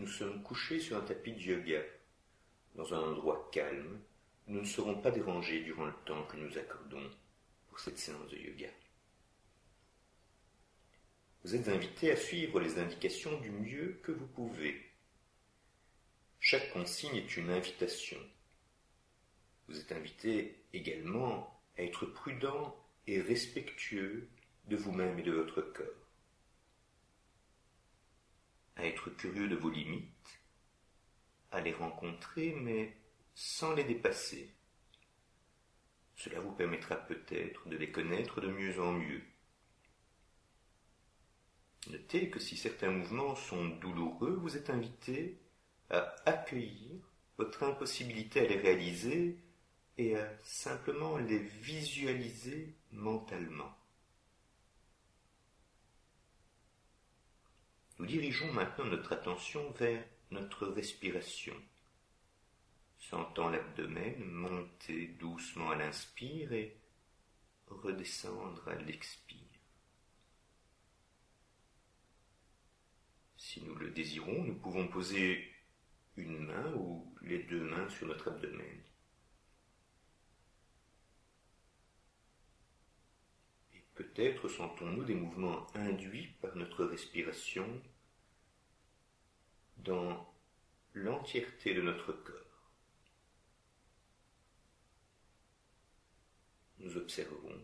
nous sommes couchés sur un tapis de yoga, dans un endroit calme, où nous ne serons pas dérangés durant le temps que nous accordons pour cette séance de yoga. Vous êtes invités à suivre les indications du mieux que vous pouvez. Chaque consigne est une invitation. Vous êtes invités également à être prudent et respectueux de vous-même et de votre corps, à être curieux de vos limites, à les rencontrer mais sans les dépasser. Cela vous permettra peut-être de les connaître de mieux en mieux. Notez que si certains mouvements sont douloureux, vous êtes invité à accueillir votre impossibilité à les réaliser et à simplement les visualiser mentalement. Nous dirigeons maintenant notre attention vers notre respiration, sentant l'abdomen monter doucement à l'inspire et redescendre à l'expire. Si nous le désirons, nous pouvons poser une main ou les deux mains sur notre abdomen. Et peut-être sentons-nous des mouvements induits par notre respiration dans l'entièreté de notre corps. Nous observons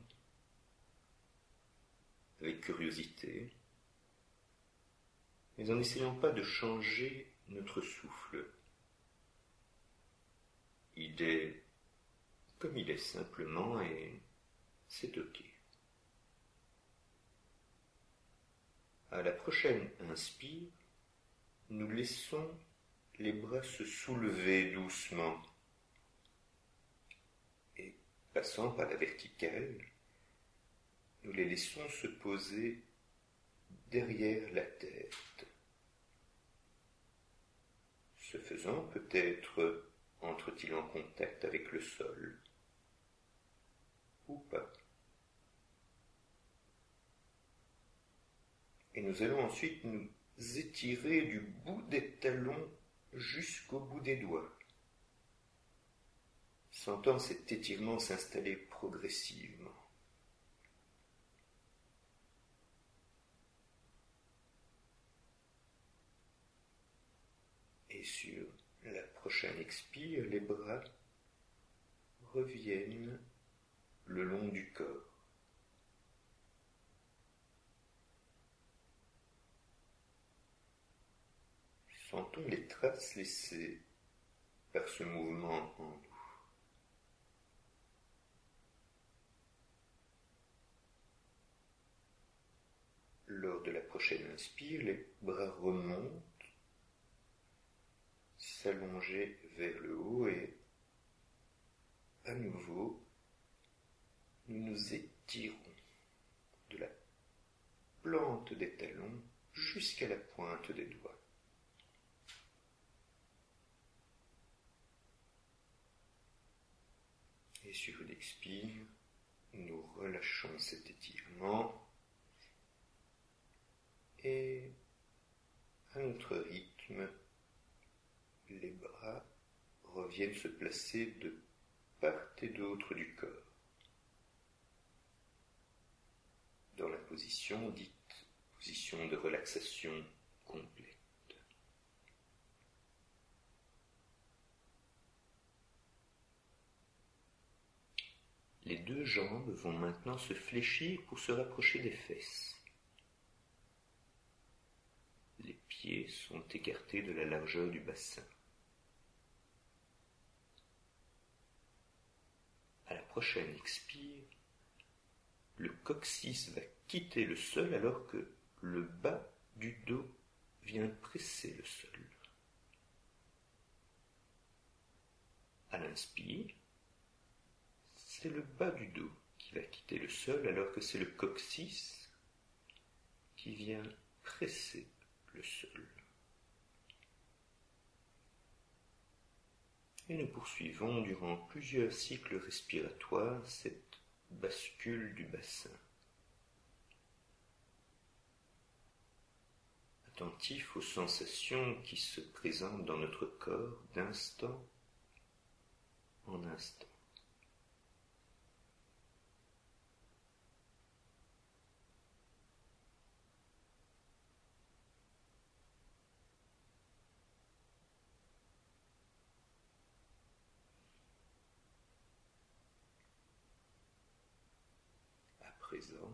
avec curiosité, mais en n'essayant pas de changer notre souffle. Il est comme il est simplement et c'est ok. À la prochaine inspire, nous laissons les bras se soulever doucement et passant par la verticale, nous les laissons se poser derrière la tête. Ce faisant, peut-être entre-t-il en contact avec le sol ou pas. Et nous allons ensuite nous étirer du bout des talons jusqu'au bout des doigts, sentant cet étirement s'installer progressivement. Et sur la prochaine expire, les bras reviennent le long du corps. Sentons les traces laissées par ce mouvement en nous. Lors de la prochaine inspire, les bras remontent, s'allonger vers le haut et à nouveau, nous nous étirons de la plante des talons jusqu'à la pointe des doigts. Et sur une expire, nous relâchons cet étirement et à notre rythme, les bras reviennent se placer de part et d'autre du corps, dans la position dite position de relaxation complète. Les deux jambes vont maintenant se fléchir pour se rapprocher des fesses. Les pieds sont écartés de la largeur du bassin. À la prochaine expire, le coccyx va quitter le sol alors que le bas du dos vient presser le sol. À l'inspire, c'est le bas du dos qui va quitter le sol alors que c'est le coccyx qui vient presser le sol. Et nous poursuivons durant plusieurs cycles respiratoires cette bascule du bassin. attentif aux sensations qui se présentent dans notre corps d'instant en instant. À présent,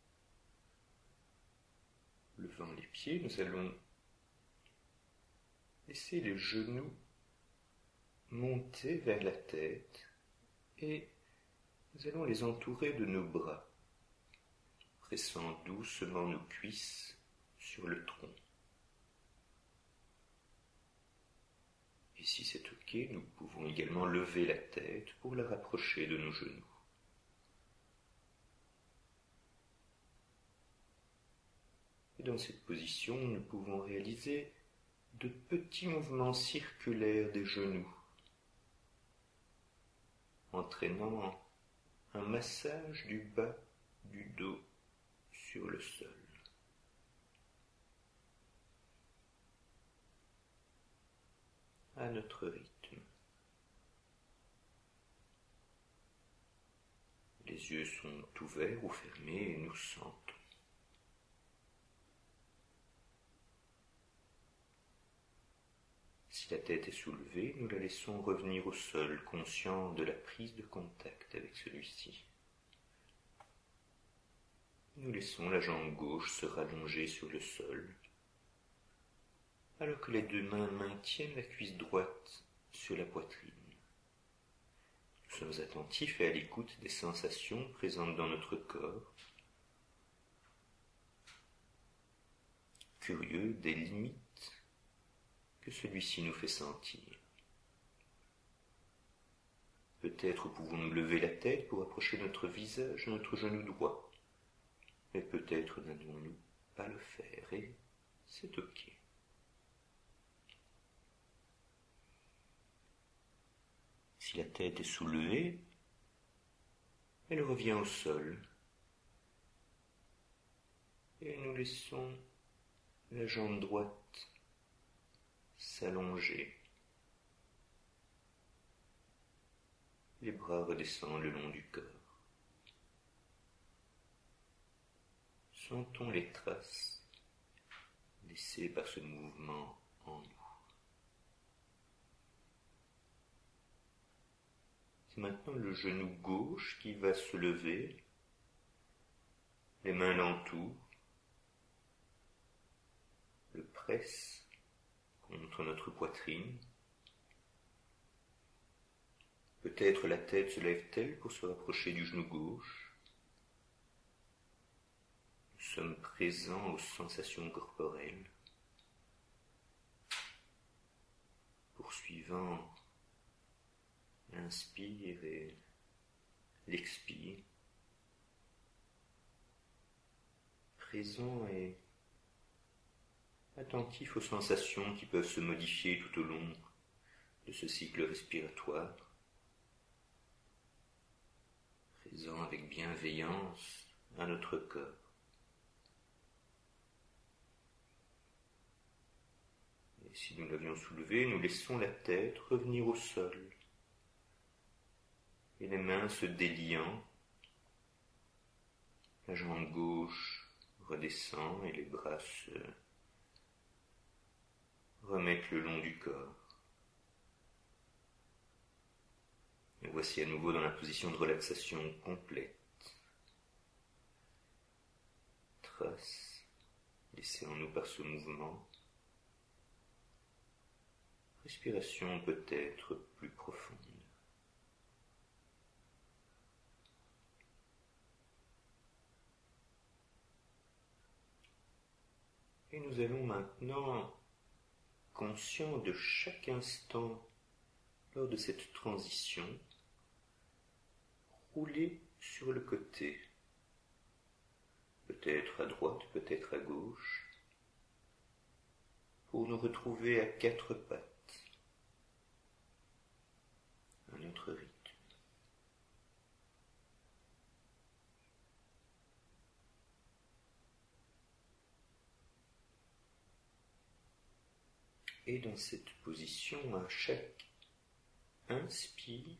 levant les pieds, nous allons laisser les genoux monter vers la tête et nous allons les entourer de nos bras, pressant doucement nos cuisses sur le tronc. Et si c'est ok, nous pouvons également lever la tête pour la rapprocher de nos genoux. Et dans cette position, nous pouvons réaliser de petits mouvements circulaires des genoux, entraînant un massage du bas du dos sur le sol. À notre rythme. Les yeux sont ouverts ou fermés et nous sentons. Si la tête est soulevée, nous la laissons revenir au sol, conscients de la prise de contact avec celui-ci. Nous laissons la jambe gauche se rallonger sur le sol, alors que les deux mains maintiennent la cuisse droite sur la poitrine. Nous sommes attentifs et à l'écoute des sensations présentes dans notre corps, curieux des limites que celui-ci nous fait sentir. Peut-être pouvons-nous lever la tête pour approcher notre visage, notre genou droit, mais peut-être n'allons-nous pas le faire et c'est ok. Si la tête est soulevée, elle revient au sol et nous laissons la jambe droite s'allonger. Les bras redescendent le long du corps. Sentons les traces laissées par ce mouvement en nous. C'est maintenant le genou gauche qui va se lever, les mains l'entourent, le pressent contre notre poitrine. Peut-être la tête se lève-t-elle pour se rapprocher du genou gauche. Nous sommes présents aux sensations corporelles, poursuivant l'inspire et l'expire, présent et attentif aux sensations qui peuvent se modifier tout au long de ce cycle respiratoire, présent avec bienveillance à notre corps. Et si nous l'avions soulevé, nous laissons la tête revenir au sol et les mains se déliant, la jambe gauche redescend et les bras se remettent le long du corps. Et voici à nouveau dans la position de relaxation complète. Trace laissée en nous par ce mouvement. Respiration peut-être plus profonde. Et nous allons maintenant, conscients de chaque instant lors de cette transition, rouler sur le côté, peut-être à droite, peut-être à gauche, pour nous retrouver à quatre pattes, à notre rythme. Et dans cette position, à chaque inspire,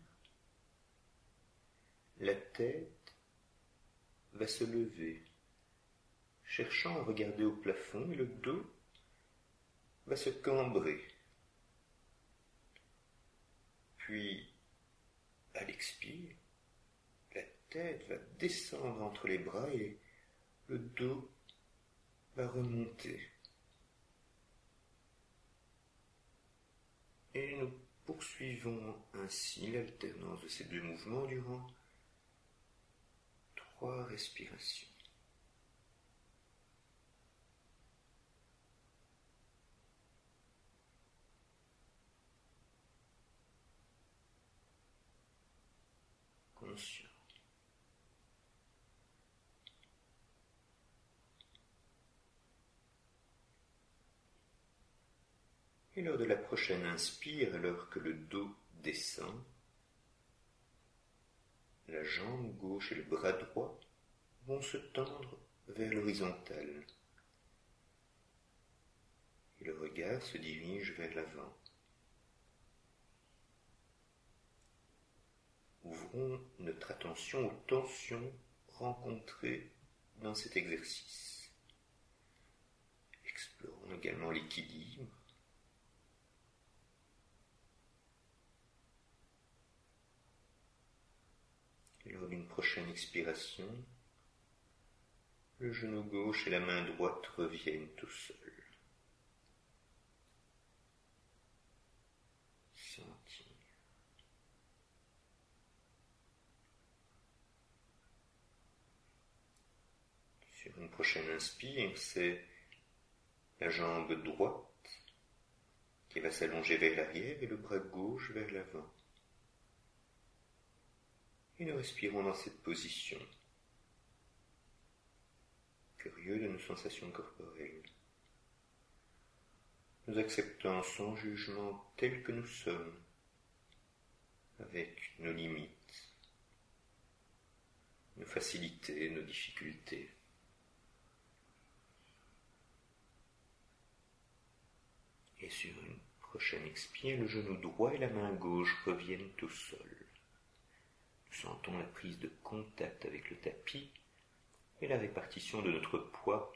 la tête va se lever, cherchant à regarder au plafond, et le dos va se cambrer. Puis, à l'expire, la tête va descendre entre les bras et le dos va remonter. Et nous poursuivons ainsi l'alternance de ces deux mouvements durant 3 respirations. Conscient. Et lors de la prochaine inspire, alors que le dos descend, la jambe gauche et le bras droit vont se tendre vers l'horizontale. Et le regard se dirige vers l'avant. Ouvrons notre attention aux tensions rencontrées dans cet exercice. Explorons également l'équilibre. Et lors d'une prochaine expiration, le genou gauche et la main droite reviennent tout seuls. Sentir. Sur une prochaine inspire, c'est la jambe droite qui va s'allonger vers l'arrière et le bras gauche vers l'avant. Et nous respirons dans cette position, curieux de nos sensations corporelles. Nous acceptons sans jugement tel que nous sommes, avec nos limites, nos facilités, nos difficultés. Et sur une prochaine expire, le genou droit et la main gauche reviennent tout seuls. Nous sentons la prise de contact avec le tapis et la répartition de notre poids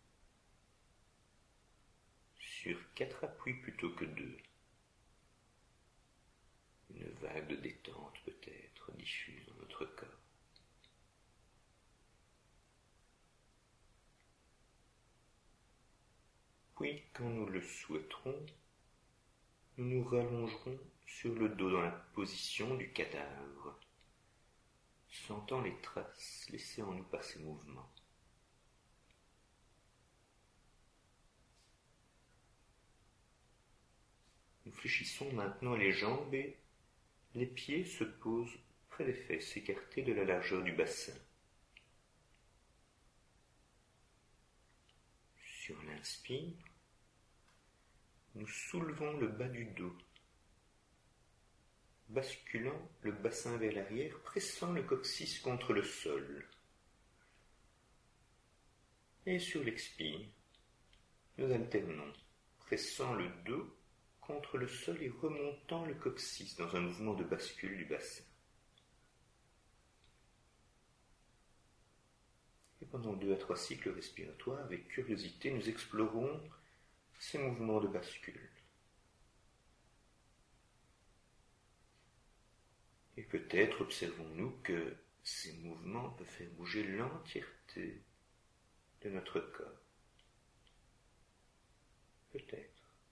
sur 4 appuis plutôt que 2. Une vague de détente peut-être diffuse dans notre corps. Puis, quand nous le souhaiterons, nous nous rallongerons sur le dos dans la position du cadavre, sentant les traces laissées en nous par ces mouvements. Nous fléchissons maintenant les jambes et les pieds se posent près des fesses, écartés de la largeur du bassin. Sur l'inspire, nous soulevons le bas du dos, basculant le bassin vers l'arrière, pressant le coccyx contre le sol. Et sur l'expire, nous alternons, pressant le dos contre le sol et remontant le coccyx dans un mouvement de bascule du bassin. Et pendant 2 à 3 cycles respiratoires, avec curiosité, nous explorons ces mouvements de bascule. Et peut-être observons-nous que ces mouvements peuvent faire bouger l'entièreté de notre corps. Peut-être.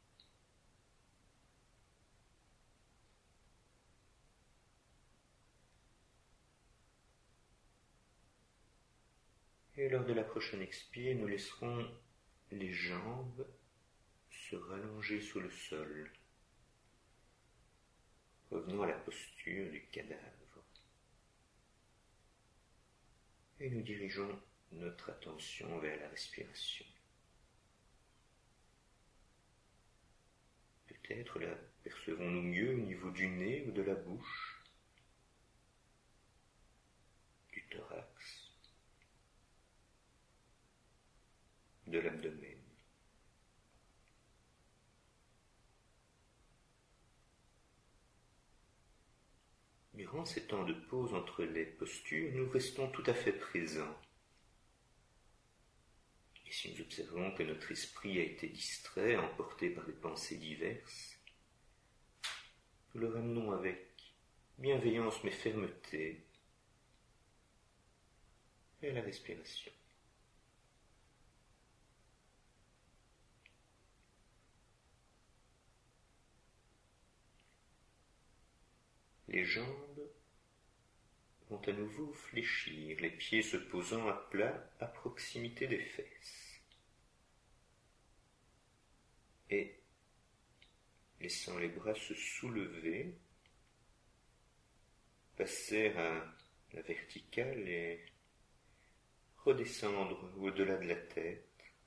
Et lors de la prochaine expire, nous laisserons les jambes se rallonger sur le sol. Revenons à la posture du cadavre. Et nous dirigeons notre attention vers la respiration. Peut-être la percevons-nous mieux au niveau du nez ou de la bouche, du thorax, de l'abdomen. durant ces temps de pause entre les postures, nous restons tout à fait présents. Et si nous observons que notre esprit a été distrait, emporté par des pensées diverses, nous le ramenons avec bienveillance mais fermeté vers la respiration. Les jambes vont à nouveau fléchir, les pieds se posant à plat à proximité des fesses. Et, laissant les bras se soulever, passer à la verticale et redescendre au-delà de la tête.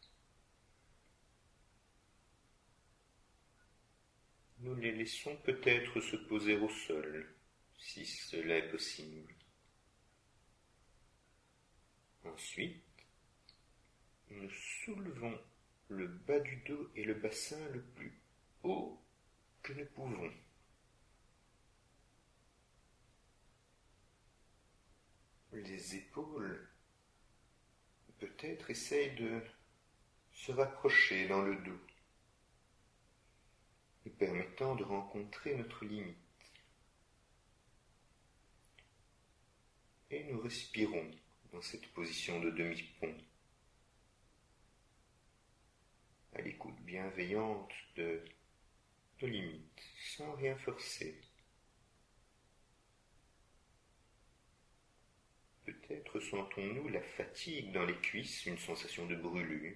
Nous les laissons peut-être se poser au sol, si cela est possible. Ensuite, nous soulevons le bas du dos et le bassin le plus haut que nous pouvons. Les épaules, peut-être, essayent de se rapprocher dans le dos, nous permettant de rencontrer notre limite. Et nous respirons dans cette position de demi-pont, à l'écoute bienveillante de nos limites, sans rien forcer. Peut-être sentons-nous la fatigue dans les cuisses, une sensation de brûlure.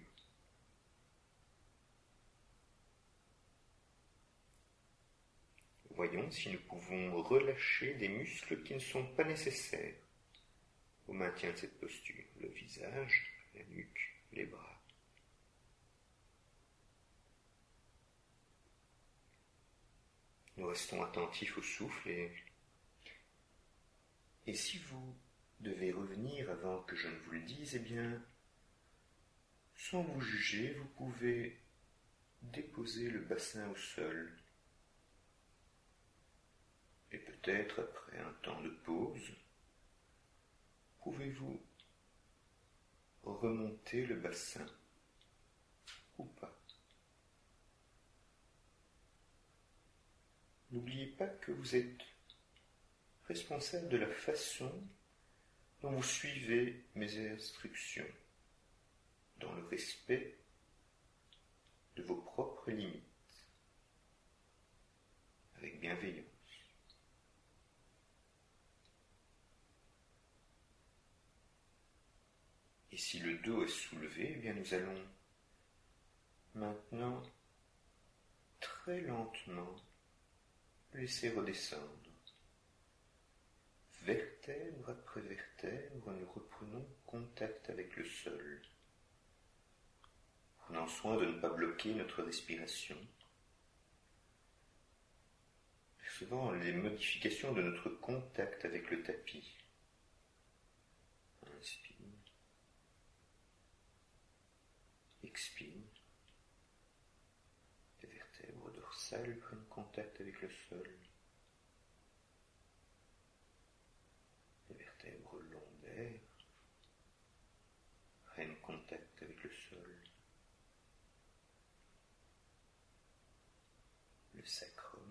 Voyons si nous pouvons relâcher des muscles qui ne sont pas nécessaires au maintien de cette posture, le visage, la nuque, les bras. Nous restons attentifs au souffle et si vous devez revenir avant que je ne vous le dise, eh bien, sans vous juger, vous pouvez déposer le bassin au sol. Et peut-être, après un temps de pause, pouvez-vous remonter le bassin ou pas. N'oubliez pas que vous êtes responsable de la façon dont vous suivez mes instructions, dans le respect de vos propres limites, avec bienveillance. Et si le dos est soulevé, eh bien nous allons maintenant très lentement laisser redescendre. Vertèbre après vertèbre, nous reprenons contact avec le sol, prenant soin de ne pas bloquer notre respiration, percevant les modifications de notre contact avec le tapis. Inspire, expire, les vertèbres dorsales prennent contact avec le sol. Les vertèbres lombaires prennent contact avec le sol. Le sacrum.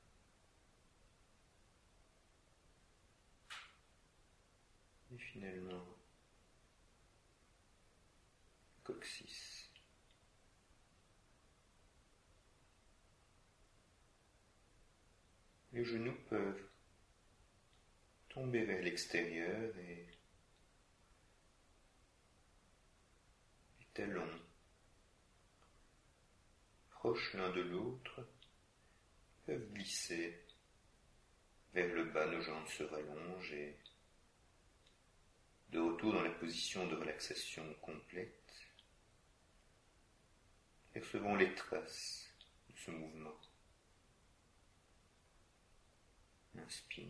Et finalement, le coccyx. Les genoux peuvent tomber vers l'extérieur et les talons, proches l'un de l'autre, peuvent glisser vers le bas, nos jambes se rallongent et de retour dans la position de relaxation complète, percevons les traces de ce mouvement. Inspire,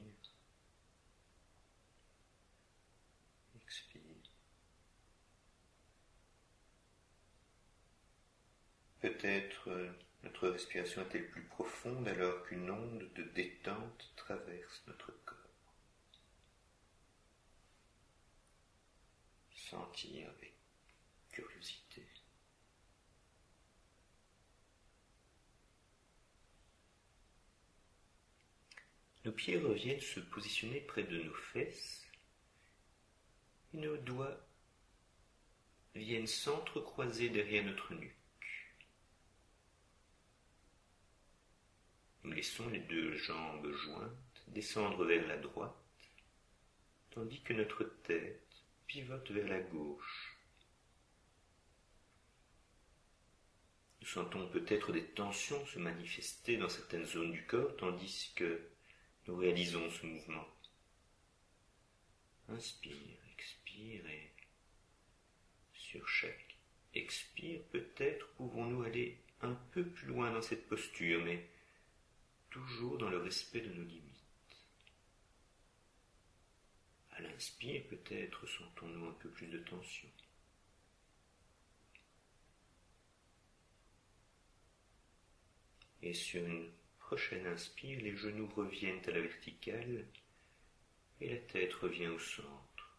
expire. Peut-être notre respiration est-elle plus profonde alors qu'une onde de détente traverse notre corps. sentir avec curiosité. Nos pieds reviennent se positionner près de nos fesses et nos doigts viennent s'entrecroiser derrière notre nuque. Nous laissons les deux jambes jointes descendre vers la droite, tandis que notre tête pivote vers la gauche. Nous sentons peut-être des tensions se manifester dans certaines zones du corps, tandis que nous réalisons ce mouvement. Inspire, expire et sur chaque expire, peut-être pouvons-nous aller un peu plus loin dans cette posture, mais toujours dans le respect de nos limites. À l'inspire, peut-être sentons-nous un peu plus de tension. Et sur une prochaine inspire, les genoux reviennent à la verticale et la tête revient au centre.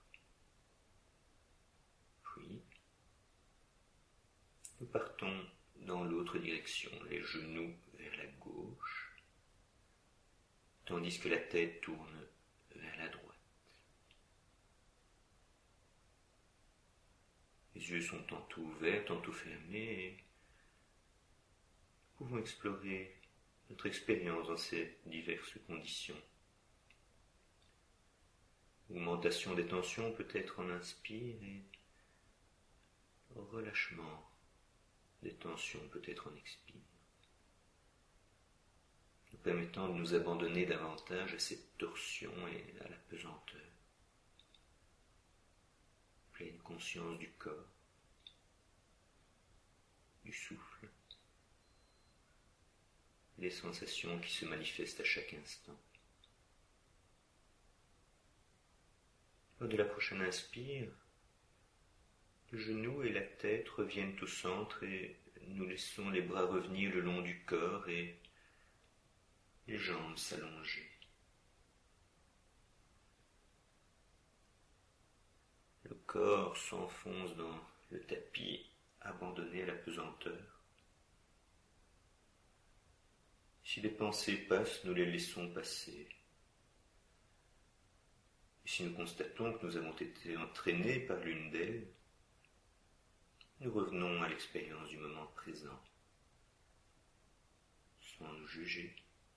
Puis, nous partons dans l'autre direction, les genoux vers la gauche, tandis que la tête tourne vers la droite. Les yeux sont tantôt ouverts, tantôt fermés, et nous pouvons explorer notre expérience dans ces diverses conditions. Augmentation des tensions peut-être en inspire et relâchement des tensions peut-être en expire, nous permettant de nous abandonner davantage à cette torsion et à la pesanteur. Pleine conscience du corps, du souffle, les sensations qui se manifestent à chaque instant. Lors de la prochaine inspire, le genou et la tête reviennent au centre et nous laissons les bras revenir le long du corps et les jambes s'allonger. Le corps s'enfonce dans le tapis, abandonné à la pesanteur. Si les pensées passent, nous les laissons passer. Et si nous constatons que nous avons été entraînés par l'une d'elles, nous revenons à l'expérience du moment présent, sans nous juger.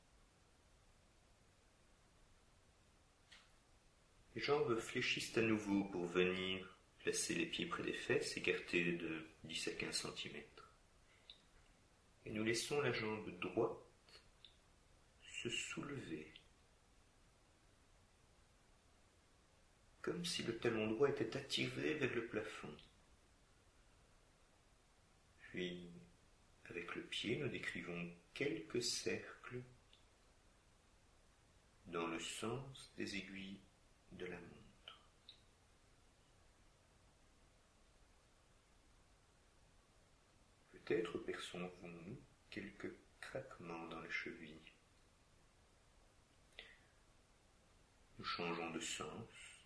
Les jambes fléchissent à nouveau pour venir placer les pieds près des fesses, écartés de 10 à 15 cm. Et nous laissons la jambe droite se soulever, comme si le talon droit était attiré vers le plafond. Puis, avec le pied, nous décrivons quelques cercles dans le sens des aiguilles de la montre. Peut-être percevons-nous quelques craquements dans les chevilles. Nous changeons de sens.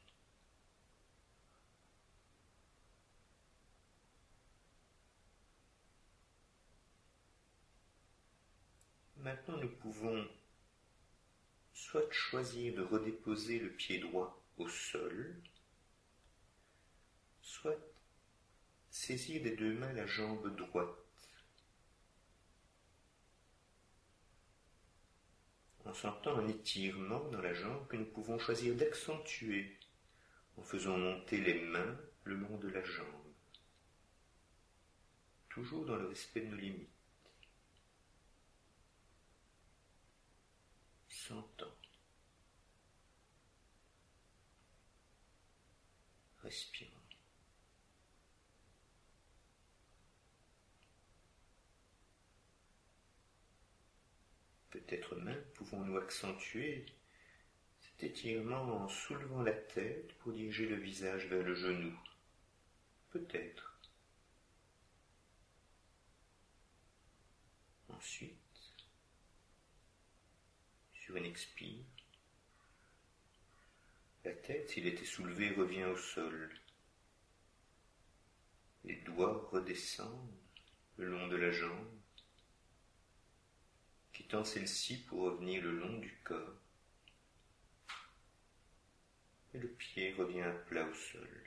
Maintenant, nous pouvons soit choisir de redéposer le pied droit au sol, soit saisir des deux mains la jambe droite, en sentant un étirement dans la jambe que nous pouvons choisir d'accentuer en faisant monter les mains le long de la jambe, toujours dans le respect de nos limites. Sentant, respirant. Peut-être même pouvons-nous accentuer cet étirement en soulevant la tête pour diriger le visage vers le genou. Peut-être. Ensuite, sur une expire, la tête, s'il était soulevée, revient au sol. Les doigts redescendent le long de la jambe, quittant celle-ci pour revenir le long du corps. Et le pied revient à plat au sol.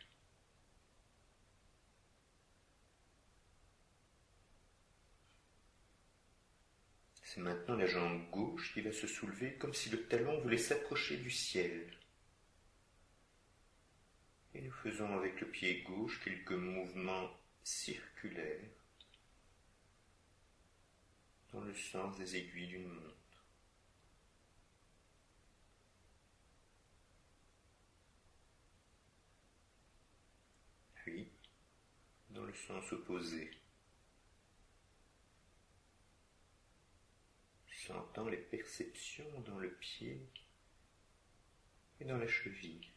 C'est maintenant la jambe gauche qui va se soulever comme si le talon voulait s'approcher du ciel. Et nous faisons avec le pied gauche quelques mouvements circulaires dans le sens des aiguilles d'une montre. Puis, dans le sens opposé, sentant les perceptions dans le pied et dans la cheville.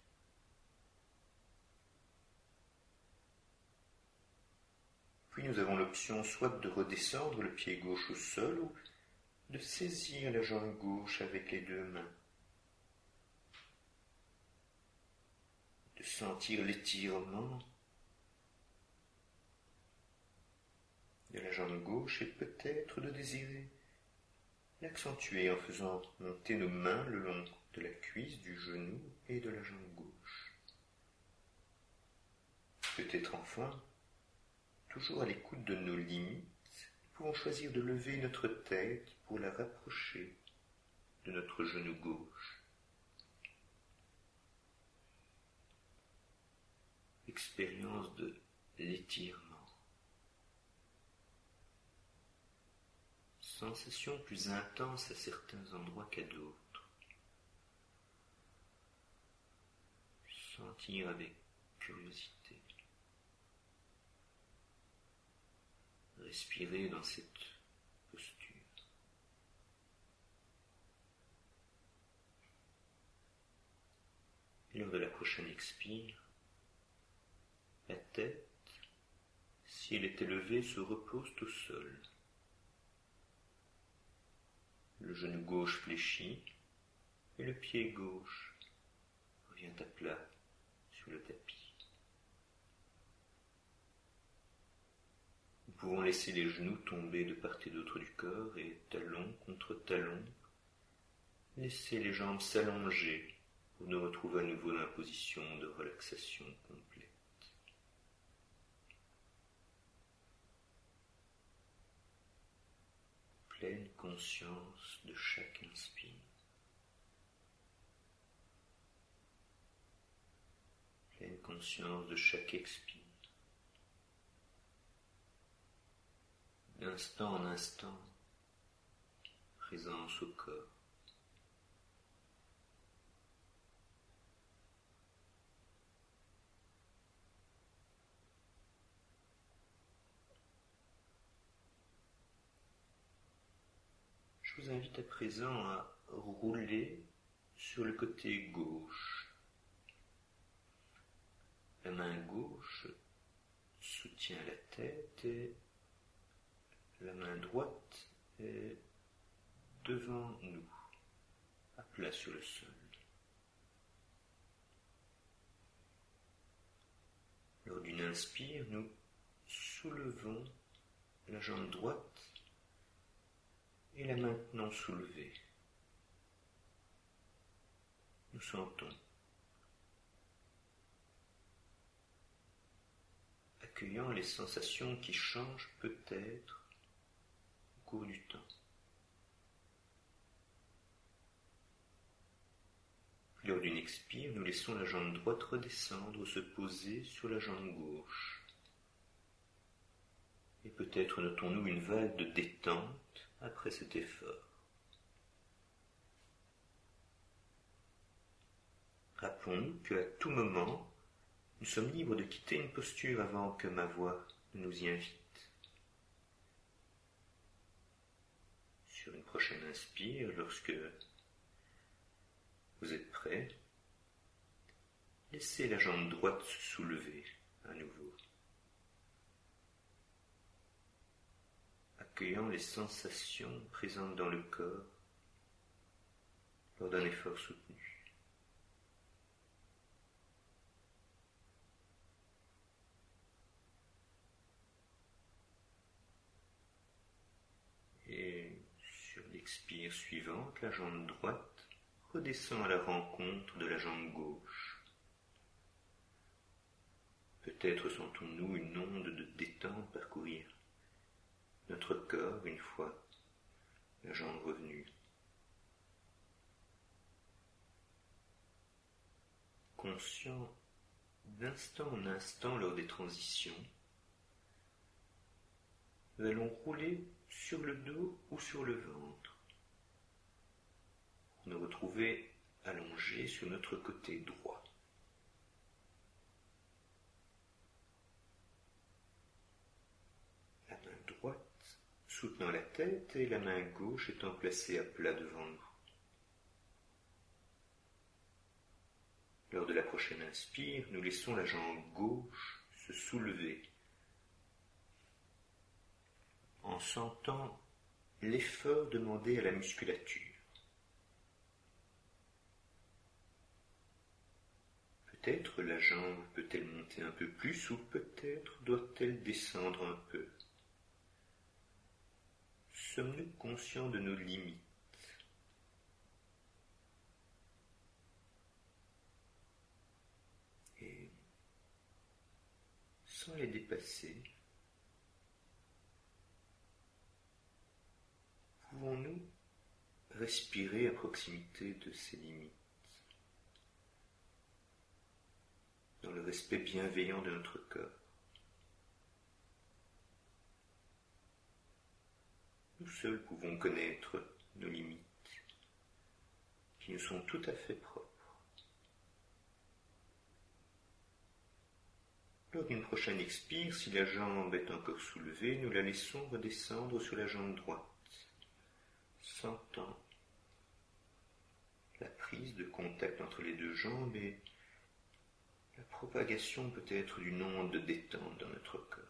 Puis nous avons l'option soit de redescendre le pied gauche au sol ou de saisir la jambe gauche avec les deux mains, de sentir l'étirement de la jambe gauche et peut-être de désirer l'accentuer en faisant monter nos mains le long de la cuisse, du genou et de la jambe gauche. Peut-être enfin, toujours à l'écoute de nos limites, nous pouvons choisir de lever notre tête pour la rapprocher de notre genou gauche. Expérience de l'étirement. Sensation plus intense à certains endroits qu'à d'autres. Sentir avec curiosité. Respirer dans cette posture. Et lors de la prochaine expire, la tête, si elle est élevée, se repose au sol. Le genou gauche fléchit et le pied gauche revient à plat sur le tapis. Nous pouvons laisser les genoux tomber de part et d'autre du corps et talon contre talon, laisser les jambes s'allonger pour nous retrouver à nouveau dans la position de relaxation complète. Pleine conscience de chaque inspire. Pleine conscience de chaque expire. D'instant en instant, présence au corps. Je vous invite à présent à rouler sur le côté gauche. La main gauche soutient la tête et la main droite est devant nous, à plat sur le sol. Lors d'une inspire, nous soulevons la jambe droite et la maintenant soulevée. Nous sentons, accueillant les sensations qui changent peut-être au cours du temps. Puis lors d'une expire, nous laissons la jambe droite redescendre, se poser sur la jambe gauche. Et peut-être notons-nous une vague de détente après cet effort. Rappelons-nous qu'à tout moment, nous sommes libres de quitter une posture avant que ma voix ne nous y invite. Sur une prochaine inspire, lorsque vous êtes prêt, laissez la jambe droite se soulever à nouveau, accueillant les sensations présentes dans le corps lors d'un effort soutenu. expire suivante, la jambe droite redescend à la rencontre de la jambe gauche. Peut-être sentons-nous une onde de détente parcourir notre corps une fois la jambe revenue. Conscient d'instant en instant lors des transitions, nous allons rouler sur le dos ou sur le ventre pour nous retrouver allongés sur notre côté droit. La main droite soutenant la tête et la main gauche étant placée à plat devant nous. Lors de la prochaine inspire, nous laissons la jambe gauche se soulever en sentant l'effort demandé à la musculature. Peut-être la jambe peut-elle monter un peu plus ou peut-être doit-elle descendre un peu. Sommes-nous conscients de nos limites? Et sans les dépasser, pouvons-nous respirer à proximité de ces limites, dans le respect bienveillant de notre corps? Nous seuls pouvons connaître nos limites, qui nous sont tout à fait propres. Lors d'une prochaine expire, si la jambe est encore soulevée, nous la laissons redescendre sur la jambe droite, sentant la prise de contact entre les deux jambes et la propagation peut-être d'une onde de détente dans notre corps.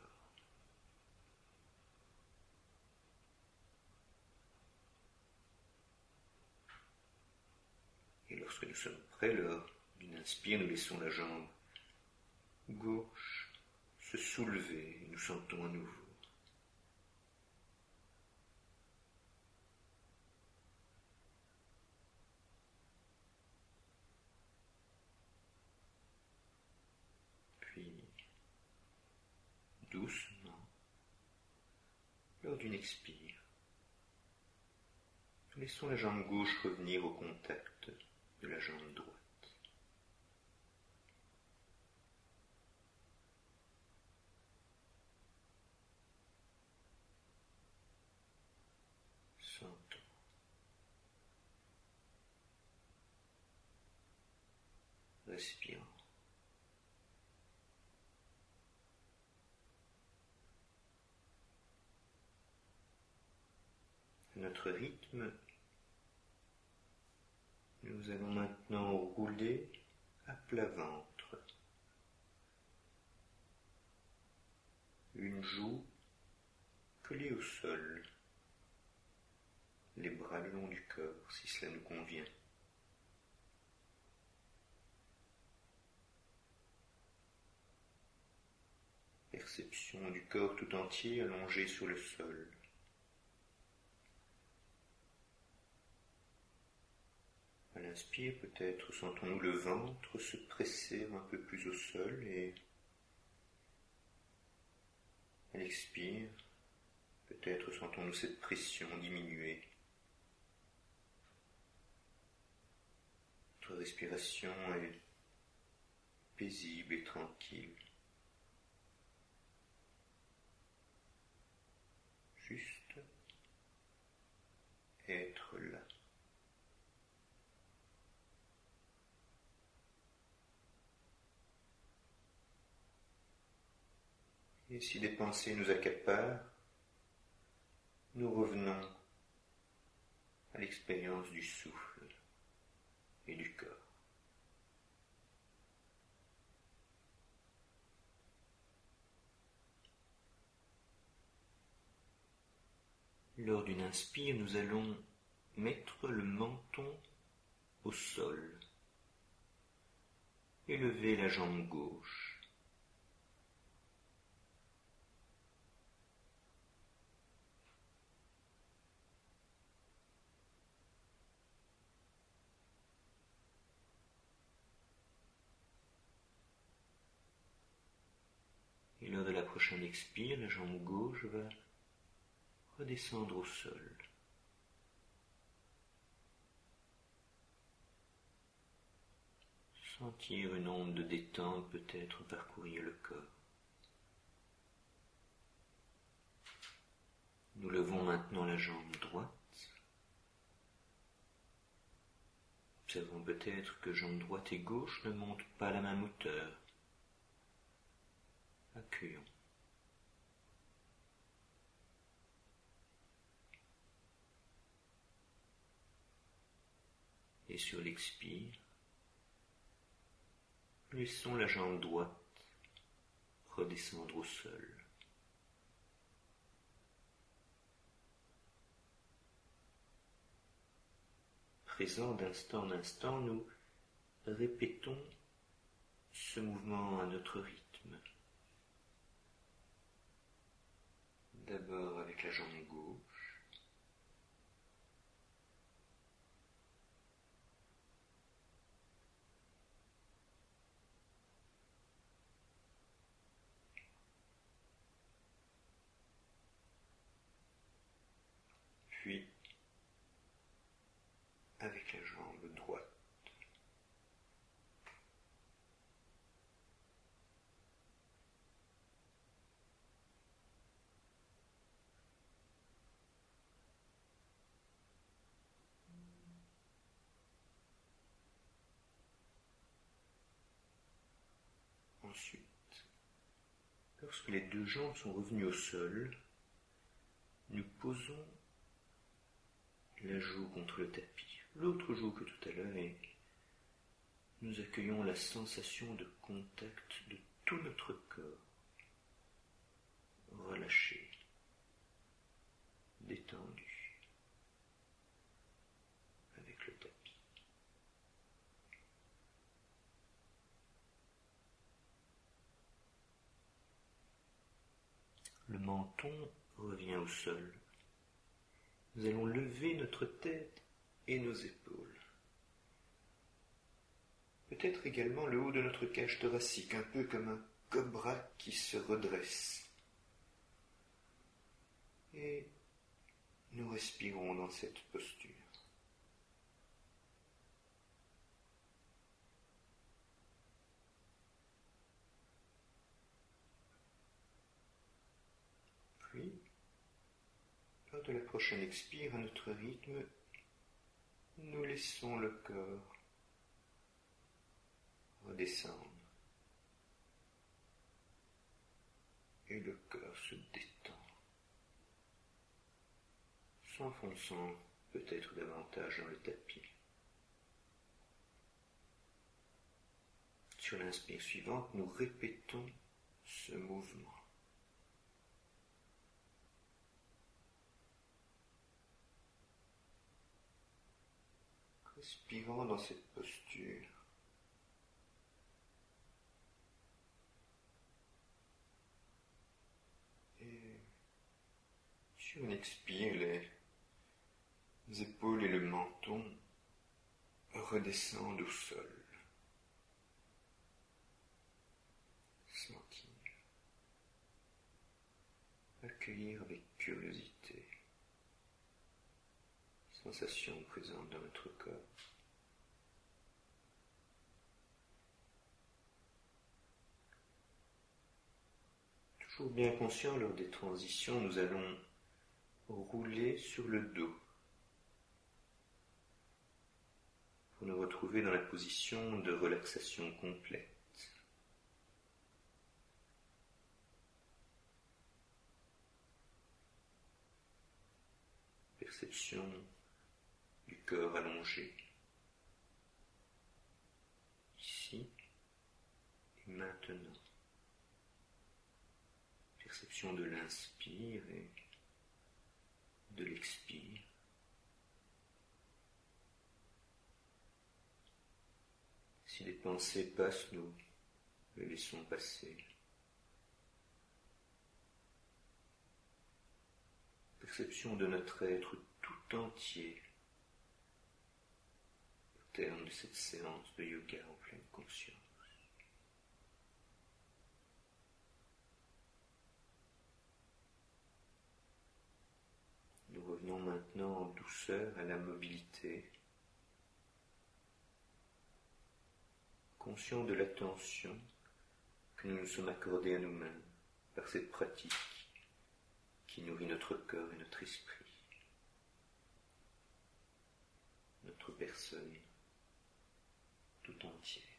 Et lorsque nous sommes prêts, lors d'une inspire, nous laissons la jambe gauche se soulever et nous sentons à nouveau puis doucement, lors d'une expire, nous laissons la jambe gauche revenir au contact de la jambe droite. Sentons. Respirons. À notre rythme, nous allons maintenant rouler à plat ventre. Une joue collée au sol, les bras le long du corps si cela nous convient. Perception du corps tout entier allongé sur le sol. À l'inspire, peut-être sentons-nous le ventre se presser un peu plus au sol et à l'expire, peut-être sentons-nous cette pression diminuer. Notre respiration est paisible et tranquille. Juste être là. Et si des pensées nous accaparent, nous revenons à l'expérience du souffle et du corps. Lors d'une inspire, nous allons mettre le menton au sol et lever la jambe gauche. prochain expire, la jambe gauche va redescendre au sol. Sentir une onde de détente peut-être parcourir le corps. Nous levons maintenant la jambe droite. Observons peut-être que jambe droite et gauche ne montent pas à la même hauteur. Accueillons. Et sur l'expire, laissons la jambe droite redescendre au sol. Présent d'instant en instant, nous répétons ce mouvement à notre rythme. D'abord avec la jambe gauche, puis avec la jambe droite. Ensuite, lorsque les deux jambes sont revenues au sol, nous posons la joue contre le tapis, l'autre joue que tout à l'heure, et nous accueillons la sensation de contact de tout notre corps, relâché, détendu, avec le tapis. Le menton revient au sol. Nous allons lever notre tête et nos épaules. Peut-être également le haut de notre cage thoracique, un peu comme un cobra qui se redresse. Et nous respirons dans cette posture. Puis, lors de la prochaine expire, à notre rythme, nous laissons le corps redescendre. Et le corps se détend, s'enfonçant peut-être davantage dans le tapis. Sur l'inspire suivante, nous répétons ce mouvement. Respirant dans cette posture. Et sur une expire, les épaules et le menton redescendent au sol. Sentir. Accueillir avec curiosité. Sensations présentes dans notre corps. Toujours bien conscient lors des transitions, nous allons rouler sur le dos pour nous retrouver dans la position de relaxation complète. Perception du corps allongé, ici et maintenant. Perception de l'inspire et de l'expire. Si les pensées passent, nous les laissons passer. Perception de notre être tout entier au terme de cette séance de yoga en pleine conscience. maintenant en douceur à la mobilité, conscient de l'attention que nous nous sommes accordés à nous-mêmes par cette pratique qui nourrit notre corps et notre esprit, notre personne tout entière.